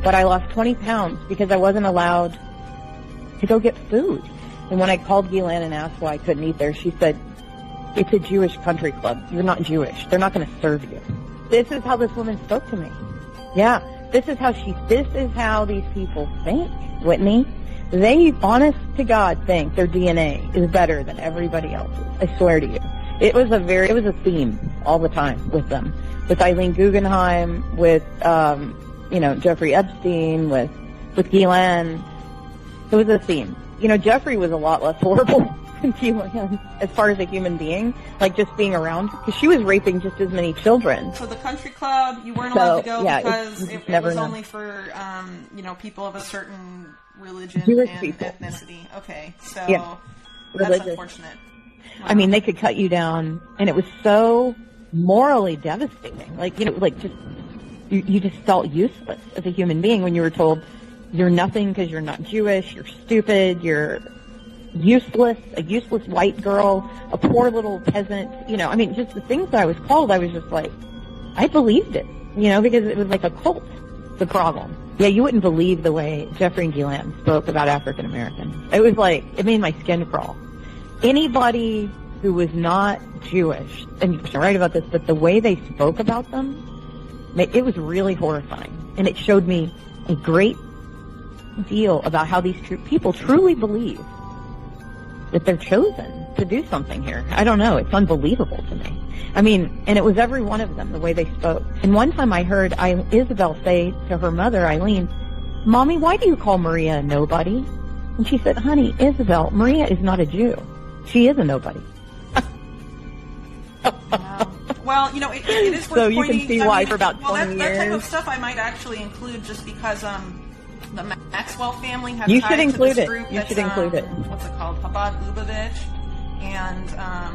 but I lost 20 pounds because I wasn't allowed to go get food. And when I called Ghislaine and asked why I couldn't eat there, she said, it's a Jewish country club. You're not Jewish. They're not going to serve you. This is how this woman spoke to me. Yeah, this is how these people think, Whitney. They, honest to God, think their DNA is better than everybody else's. I swear to you. It was a theme all the time with them. With Eileen Guggenheim, with, Jeffrey Epstein, with Ghislaine. It was a theme. Jeffrey was a lot less horrible than Ghislaine as far as a human being, like just being around, because she was raping just as many children. So the country club, you weren't allowed to go because it was only for, people of a certain religion Jewish and people. Ethnicity. Okay, so yeah. That's unfortunate. Wow. I mean, they could cut you down, and it was so morally devastating. You just felt useless as a human being when you were told you're nothing because you're not Jewish, you're stupid, you're useless, a useless white girl, a poor little peasant. Just the things that I was called, I was just like, I believed it, because it was like a cult, the problem. Yeah, you wouldn't believe the way Jeffrey and Ghislaine spoke about African Americans. It was like, it made my skin crawl. Anybody who was not Jewish, and you're right about this, but the way they spoke about them, it was really horrifying. And it showed me a great deal about how these people truly believe that they're chosen to do something here. I don't know. It's unbelievable to me. And it was every one of them, the way they spoke. And one time I heard Isabel say to her mother, Eileen, Mommy, why do you call Maria a nobody? And she said, honey, Isabel, Maria is not a Jew. She is a nobody. Wow. Well, it is worth so you can see why for about 20 years. That type of stuff I might actually include just because the Maxwell family has you tied should to include this it. group You that's, should include it. What's it called? Chabad Lubavitch. And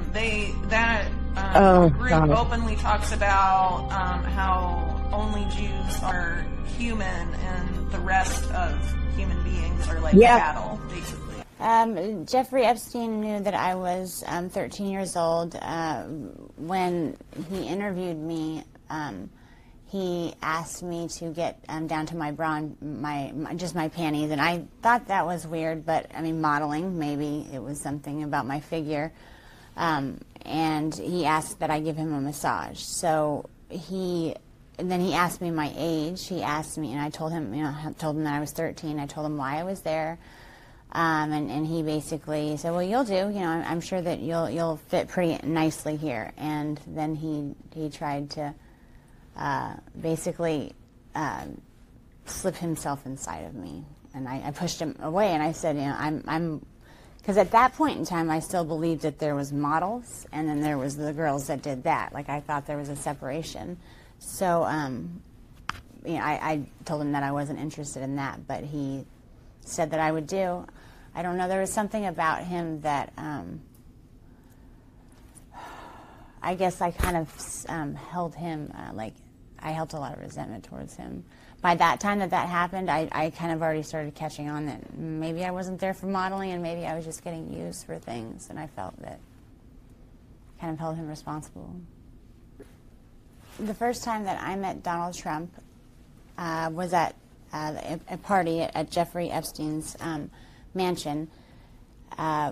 group God. openly talks about how only Jews are human and the rest of human beings are like cattle, basically. Jeffrey Epstein knew that I was 13 years old. When he interviewed me, he asked me to get down to my bra, just my panties, and I thought that was weird, but modeling, maybe it was something about my figure. And he asked that I give him a massage. So then he asked me my age. He asked me, and I told him, told him that I was 13. I told him why I was there. And he basically said, well, you'll do, I'm sure that you'll fit pretty nicely here. And then he tried to basically slip himself inside of me. And I pushed him away, and I said, I'm because at that point in time, I still believed that there was models, and then there was the girls that did that. Like, I thought there was a separation. So, I told him that I wasn't interested in that, but he said that I would do. I don't know, there was something about him that, I guess I kind of held him, I held a lot of resentment towards him. By that time that happened, I kind of already started catching on that maybe I wasn't there for modeling and maybe I was just getting used for things, and I felt that kind of held him responsible. The first time that I met Donald Trump was at a party at Jeffrey Epstein's mansion. There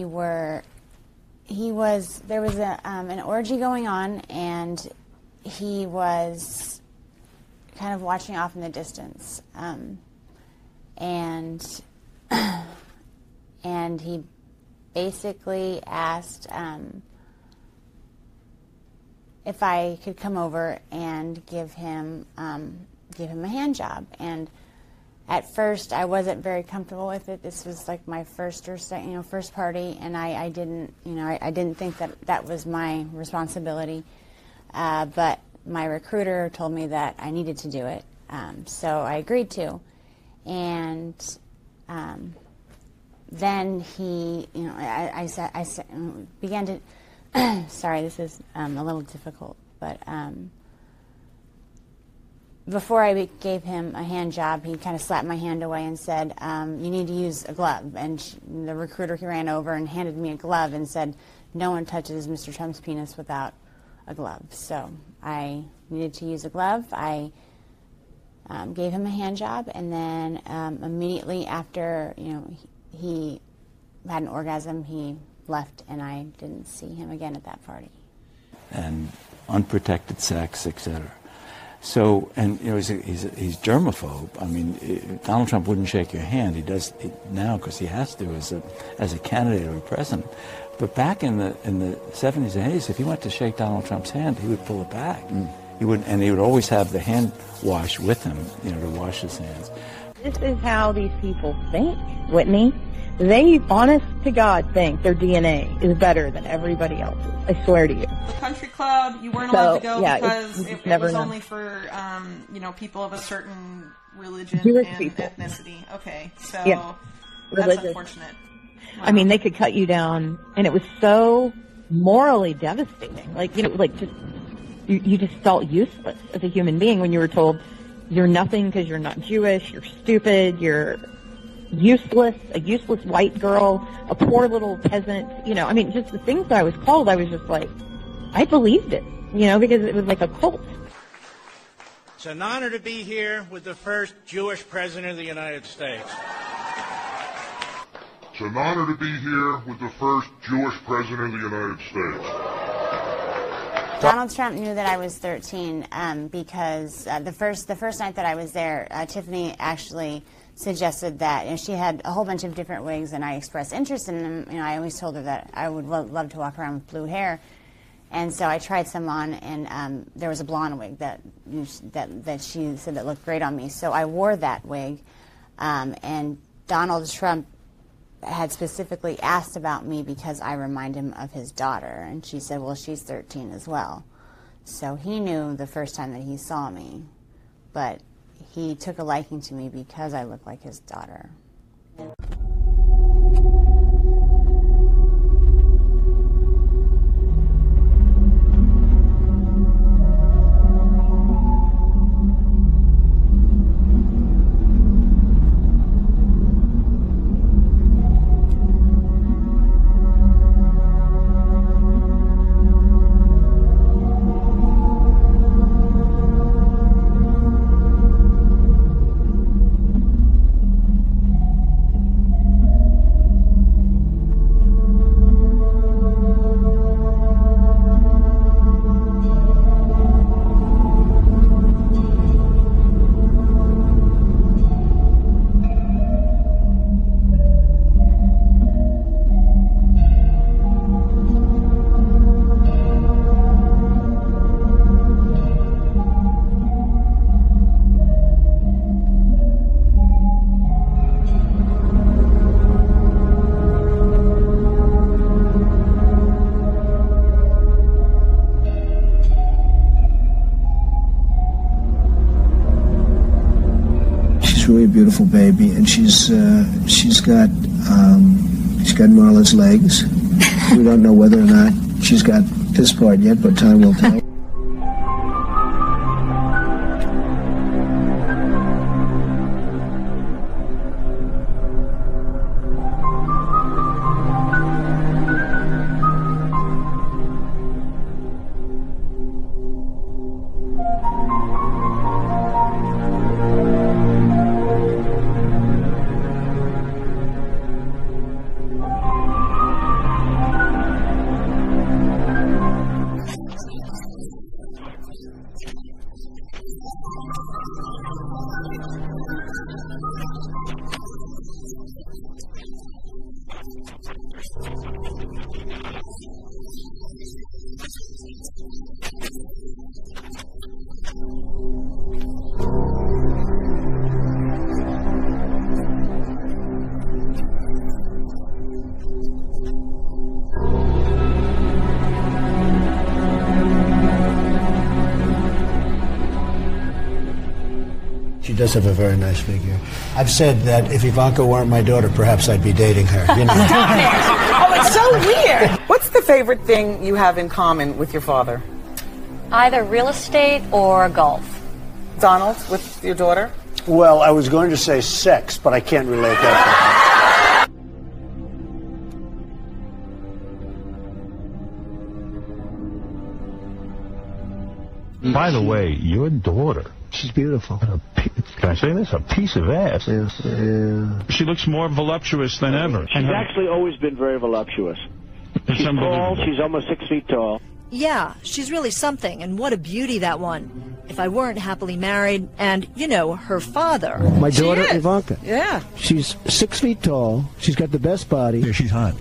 was an orgy going on, and he was kind of watching off in the distance, and he basically asked if I could come over and give him a hand job. And at first I wasn't very comfortable with it. This was like my first party, and I didn't think that was my responsibility. But my recruiter told me that I needed to do it, so I agreed to. And then he, I began to. Sorry, this is a little difficult, but before I gave him a hand job, he kind of slapped my hand away and said, "You need to use a glove." And the recruiter, he ran over and handed me a glove and said, "No one touches Mr. Trump's penis without a glove." So I needed to use a glove. I gave him a hand job, and then immediately after, he had an orgasm, he left, and I didn't see him again at that party. And unprotected sex, etc. So, and he's germaphobe. I mean, Donald Trump wouldn't shake your hand. He does now because he has to as a candidate or a president. But back in the 70s and 80s, if he went to shake Donald Trump's hand, he would pull it back. He would always have the hand wash with him, to wash his hands. This is how these people think, Whitney. They, honest to God, think their DNA is better than everybody else's. I swear to you. The country club, you weren't allowed to go because it was only for, people of a certain religion Jewish and people. Ethnicity. Okay, so Religious. that's unfortunate. Wow. I mean, they could cut you down, and it was so morally devastating. You just felt useless as a human being when you were told you're nothing because you're not Jewish, you're stupid, you're useless, a useless white girl, a poor little peasant, just the things that I was called, I was just like, I believed it, because it was like a cult. It's an honor to be here with the first Jewish president of the United States. It's an honor to be here with the first Jewish president of the United States. Donald Trump knew that I was 13 because the first night that I was there, Tiffany actually suggested that she had a whole bunch of different wigs, and I expressed interest in them. I always told her that I would love to walk around with blue hair, and so I tried some on, and there was a blonde wig that she said that looked great on me. So I wore that wig, and Donald Trump had specifically asked about me because I remind him of his daughter, and she said, well, she's 13 as well. So he knew the first time that he saw me, but he took a liking to me because I look like his daughter. Really beautiful baby, and she's got Marla's legs. We don't know whether or not she's got this part yet, but time will tell. She does have a very nice figure. I've said that if Ivanka weren't my daughter, perhaps I'd be dating her. You know? Stop it! Oh, it's so weird. What's the favorite thing you have in common with your father? Either real estate or golf. Donald, with your daughter? Well, I was going to say sex, but I can't relate that. By the way, your daughter She's beautiful. Can I say this? A piece of ass. Yeah. She looks more voluptuous than ever. She's actually always been very voluptuous. She's tall. She's almost 6 feet tall. Yeah, she's really something, and what a beauty, that one. If I weren't happily married, and, you know, her father. My daughter, Ivanka. Yeah. She's 6 feet tall. She's got the best body. Yeah, she's hot.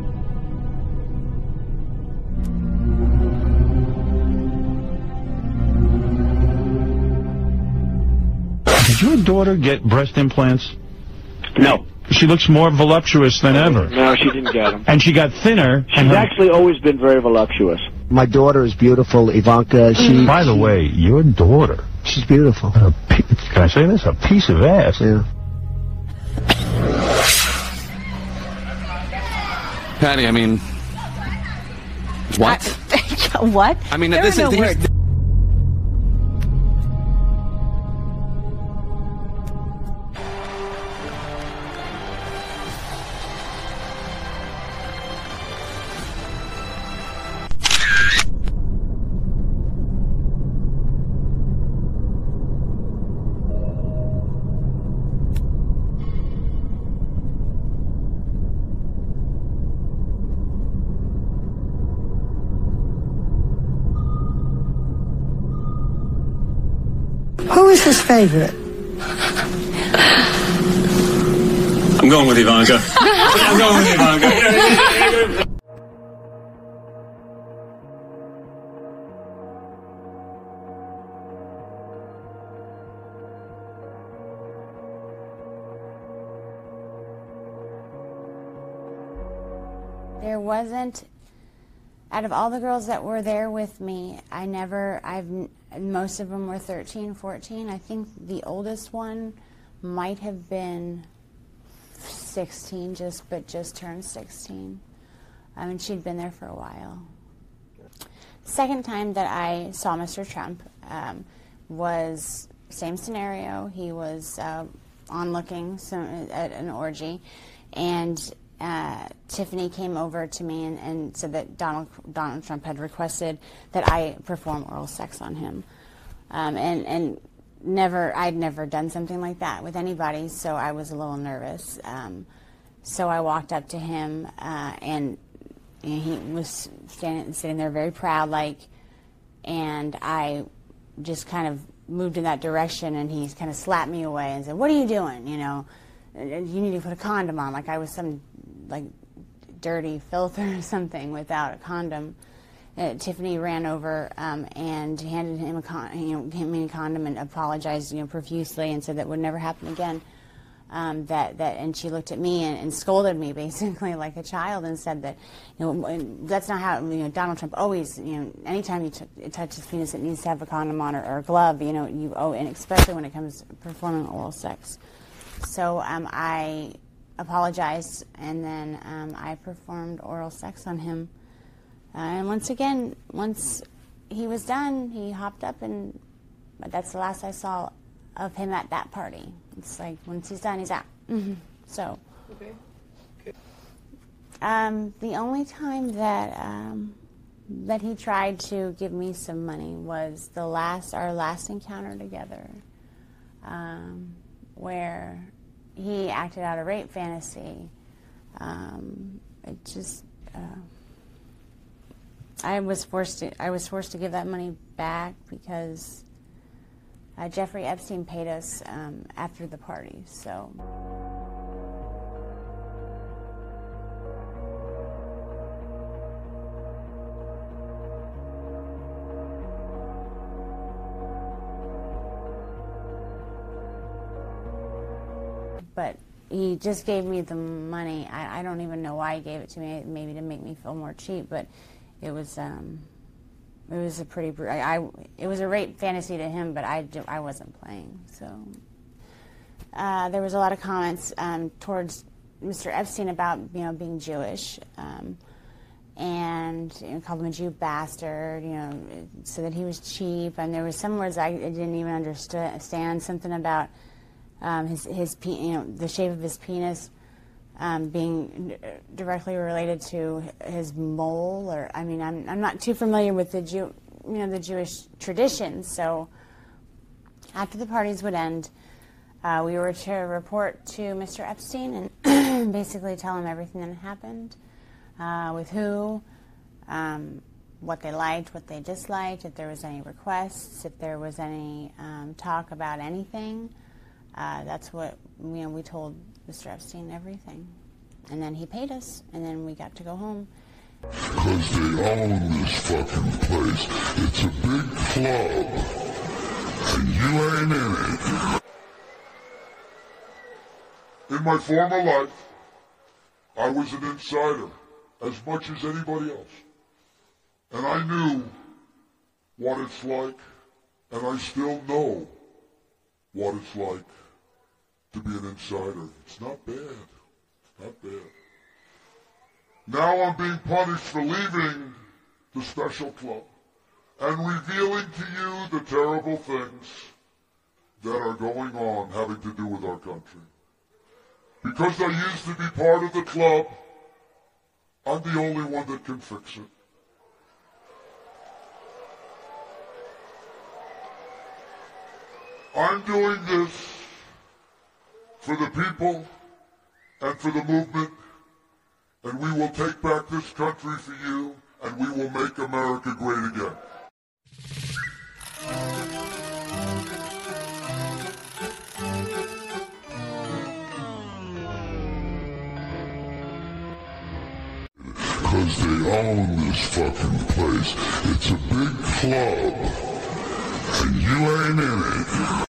Did your daughter get breast implants? No. She looks more voluptuous than ever. No, she didn't get them. And she got thinner. She's actually always been very voluptuous. My daughter is beautiful, Ivanka. By the way, your daughter. She's beautiful. Can I say this? A piece of ass. Yeah. Patty, I mean, what? What? I mean, there this are no is... words. Who is his favorite? I'm going with Ivanka. I'm going with Ivanka. There wasn't, out of all the girls that were there with me, most of them were 13, 14. I think the oldest one might have been 16, just turned 16. I mean, she'd been there for a while. Second time that I saw Mr. Trump was same scenario. He was onlooking at an orgy, and Tiffany came over to me and said that Donald Trump had requested that I perform oral sex on him, and I'd never done something like that with anybody, so I was a little nervous. So I walked up to him, and he was sitting there very proud, and I just kind of moved in that direction, and he kind of slapped me away and said, "What are you doing? You know, you need to put a condom on," like I was some dirty filth or something without a condom. Tiffany ran over and handed him a condom and apologized, profusely, and said that would never happen again. And she looked at me and scolded me basically like a child and said that, that's not how, Donald Trump always, anytime you touch his penis, it needs to have a condom on or a glove, and especially when it comes to performing oral sex. So I apologized, and then I performed oral sex on him. And once he was done, he hopped up, and that's the last I saw of him at that party. It's like, once he's done, he's out. Mm-hmm. So, okay. The only time that he tried to give me some money was our last encounter together, where he acted out a rape fantasy. I was forced to give that money back because Jeffrey Epstein paid us after the party. So. But he just gave me the money. I don't even know why he gave it to me. Maybe to make me feel more cheap. But it was a pretty. It was a rape fantasy to him, but I wasn't playing. So there was a lot of comments towards Mr. Epstein about being Jewish, and called him a Jew bastard. So that he was cheap, and there was some words I didn't even understand. Something about. The shape of his penis being directly related to his mole, or I'm not too familiar with the Jewish traditions, so After the parties would end, we were to report to Mr. Epstein and basically tell him everything that happened, with who, what they liked, what they disliked, if there was any requests, if there was any talk about anything. That's what, we told Mr. Epstein everything. And then he paid us, and then we got to go home. Because they own this fucking place. It's a big club, and you ain't in it. In my former life, I was an insider, as much as anybody else. And I knew what it's like, and I still know what it's like to be an insider. It's not bad. Not bad. Now I'm being punished for leaving the special club and revealing to you the terrible things that are going on having to do with our country. Because I used to be part of the club, I'm the only one that can fix it. I'm doing this for the people and for the movement, and we will take back this country for you, and we will make America great again. Because they own this fucking place. It's a big club, and you ain't in it.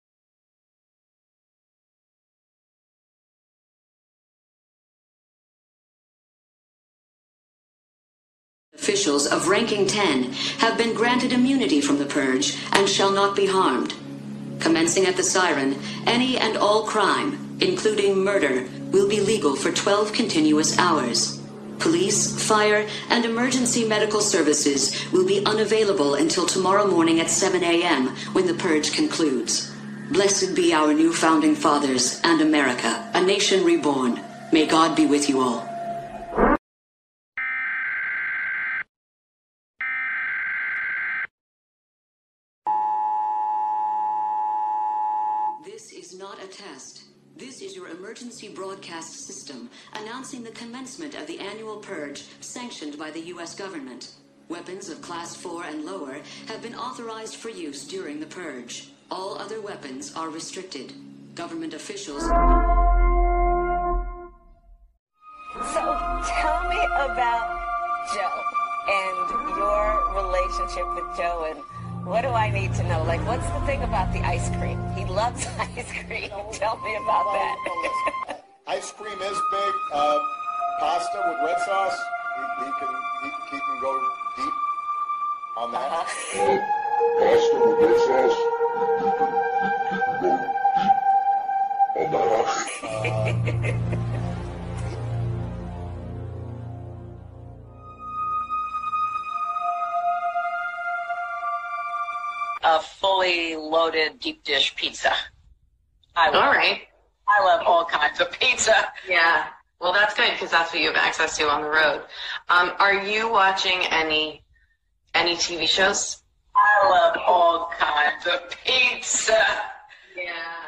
Officials of ranking 10 have been granted immunity from the purge and shall not be harmed. Commencing at the siren, any and all crime, including murder, will be legal for 12 continuous hours. Police, fire, and emergency medical services will be unavailable until tomorrow morning at 7 a.m. when the purge concludes. Blessed be our new founding fathers and America, a nation reborn. May God be with you all. This is not a test. This is your emergency broadcast system announcing the commencement of the annual purge sanctioned by the U.S. government. Weapons of Class 4 and lower have been authorized for use during the purge. All other weapons are restricted. Government officials... So tell me about Joe and your relationship with Joe, and what do I need to know? Like, what's the thing about the ice cream? He loves ice cream. Tell me about that. Ice cream is big. Pasta with red sauce. He can go deep on that. Pasta with red sauce. He can go deep on that. A fully loaded deep dish pizza. All right. I love all kinds of pizza. Yeah. Well, that's good because that's what you have access to on the road. Are you watching any TV shows? I love all kinds of pizza. Yeah.